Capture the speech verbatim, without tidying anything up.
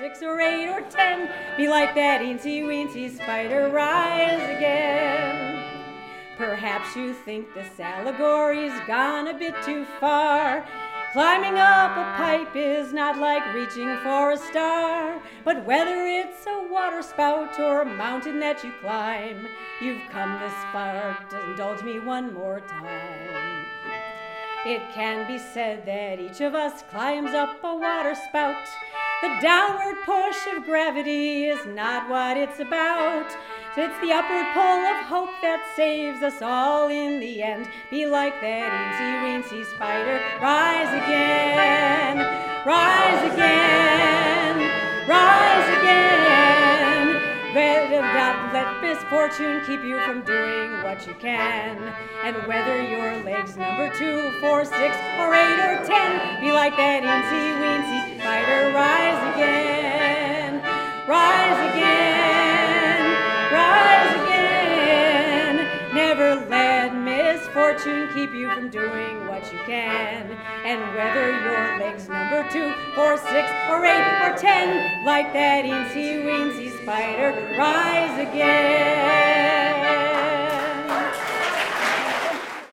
six or eight or ten, be like that eensy weensy spider, rise again. Perhaps you think this allegory's gone a bit too far. Climbing up a pipe is not like reaching for a star, but whether it's a water spout or a mountain that you climb, you've come this far to indulge me one more time. It can be said that each of us climbs up a water spout. The downward push of gravity is not what it's about. It's the upward pull of hope that saves us all in the end. Be like that eensy weensy spider, rise again, rise again, rise again. Let, let, let misfortune keep you from doing what you can. And whether your leg's number two, four, six, or eight, or ten, be like that eensy weensy spider, rise again, rise again, rise again. Never let misfortune keep you from doing what you can. And whether your leg's number two, four, six, or eight, or ten, like that eensy weensy spider, rise again.